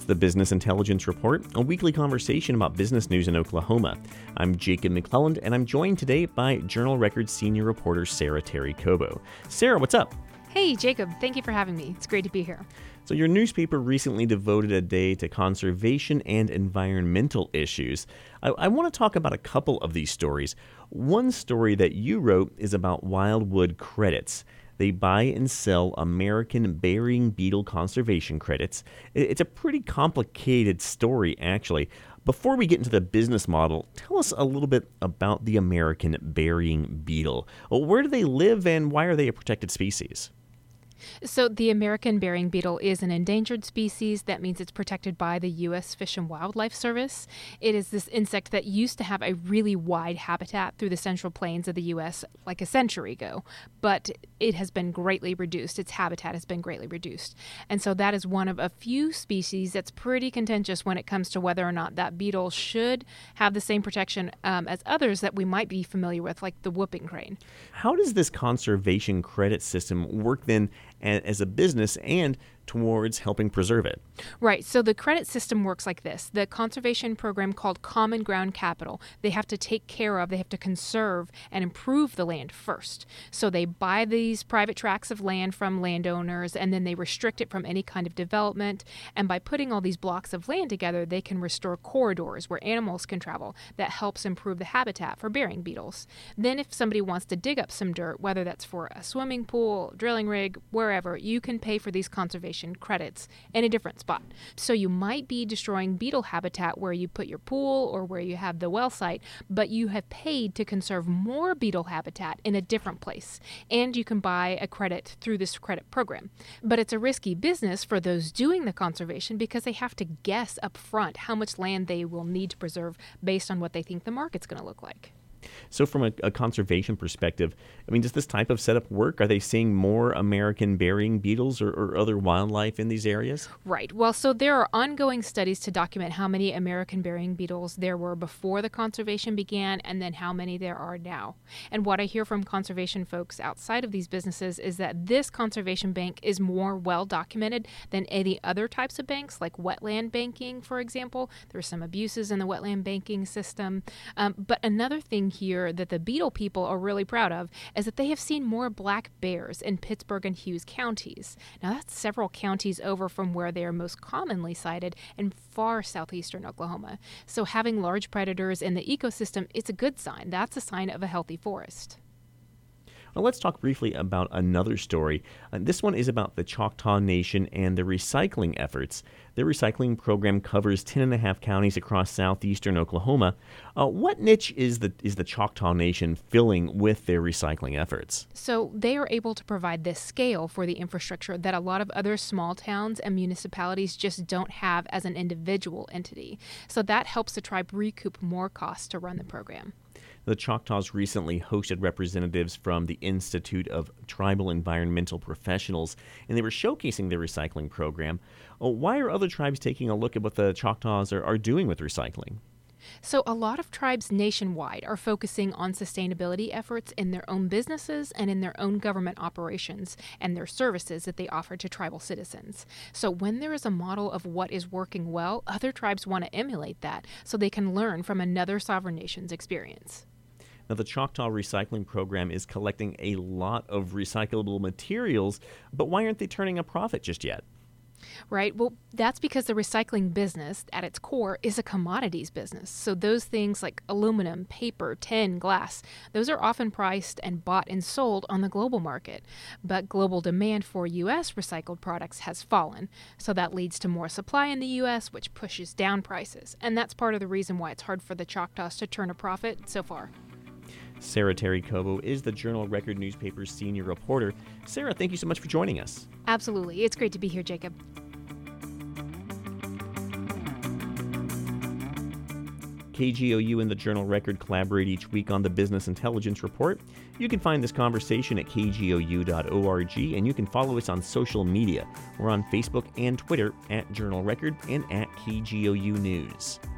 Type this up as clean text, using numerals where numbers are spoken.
the Business Intelligence Report, a weekly conversation about business news in Oklahoma. I'm Jacob McClelland, and I'm joined today by Journal Record senior reporter Sarah Terry Cobo. Sarah, what's up? Hey, Jacob. Thank you for having me. It's great to be here. So your newspaper recently devoted a day to conservation and environmental issues. I want to talk about a couple of these stories. One story that you wrote is about Wildwood Credits. They buy and sell American burying beetle conservation credits. It's a pretty complicated story, actually. Before we get into the business model, tell us a little bit about the American burying beetle. Where do they live and why are they a protected species? So the American burying beetle is an endangered species. That means it's protected by the U.S. Fish and Wildlife Service. It is this insect that used to have a really wide habitat through the central plains of the U.S. like a century ago, but it has been greatly reduced. Its habitat has been greatly reduced. And so that is one of a few species that's pretty contentious when it comes to whether or not that beetle should have the same protection as others that we might be familiar with, like the whooping crane. How does this conservation credit system work then as a business and towards helping preserve it? Right. So the credit system works like this. The conservation program called Common Ground Capital, they have to take care of, they have to conserve and improve the land first. So they buy these private tracts of land from landowners and then they restrict it from any kind of development. And by putting all these blocks of land together, they can restore corridors where animals can travel. That helps improve the habitat for burying beetles. Then if somebody wants to dig up some dirt, whether that's for a swimming pool, drilling rig, wherever, you can pay for these conservation credits in a different spot. So you might be destroying beetle habitat where you put your pool or where you have the well site, but you have paid to conserve more beetle habitat in a different place. And you can buy a credit through this credit program. But it's a risky business for those doing the conservation because they have to guess up front how much land they will need to preserve based on what they think the market's going to look like. So from a conservation perspective, does this type of setup work? Are they seeing more American burying beetles or other wildlife in these areas? Right. Well, so there are ongoing studies to document how many American burying beetles there were before the conservation began and then how many there are now. And what I hear from conservation folks outside of these businesses is that this conservation bank is more well documented than any other types of banks, like wetland banking, for example. There are some abuses in the wetland banking system. But another thing here that the beetle people are really proud of is that they have seen more black bears in Pittsburgh and Hughes counties. Now that's several counties over from where they are most commonly sighted in far southeastern Oklahoma. So having large predators in the ecosystem, it's a good sign. That's a sign of a healthy forest. Well, let's talk briefly about another story. This one is about the Choctaw Nation and their recycling efforts. Their recycling program covers 10.5 counties across southeastern Oklahoma. What niche is the Choctaw Nation filling with their recycling efforts? So they are able to provide this scale for the infrastructure that a lot of other small towns and municipalities just don't have as an individual entity. So that helps the tribe recoup more costs to run the program. The Choctaws recently hosted representatives from the Institute of Tribal Environmental Professionals, and they were showcasing their recycling program. Why are other tribes taking a look at what the Choctaws are doing with recycling? So a lot of tribes nationwide are focusing on sustainability efforts in their own businesses and in their own government operations and their services that they offer to tribal citizens. So when there is a model of what is working well, other tribes want to emulate that so they can learn from another sovereign nation's experience. Now, the Choctaw Recycling Program is collecting a lot of recyclable materials, but why aren't they turning a profit just yet? Right. Well, that's because the recycling business at its core is a commodities business. So those things like aluminum, paper, tin, glass, those are often priced and bought and sold on the global market. But global demand for U.S. recycled products has fallen. So that leads to more supply in the U.S., which pushes down prices. And that's part of the reason why it's hard for the Choctaws to turn a profit so far. Sarah Terry Cobo is the Journal Record newspaper's senior reporter. Sarah, thank you so much for joining us. Absolutely. It's great to be here, Jacob. KGOU and the Journal Record collaborate each week on the Business Intelligence Report. You can find this conversation at kgou.org, and you can follow us on social media. We're on Facebook and Twitter at Journal Record and at KGOU News.